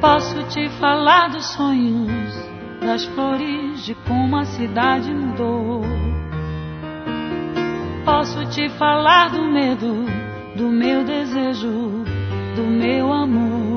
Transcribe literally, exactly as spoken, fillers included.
Posso te falar dos sonhos, das flores, de como a cidade mudou. Posso te falar do medo, do meu desejo, do meu amor.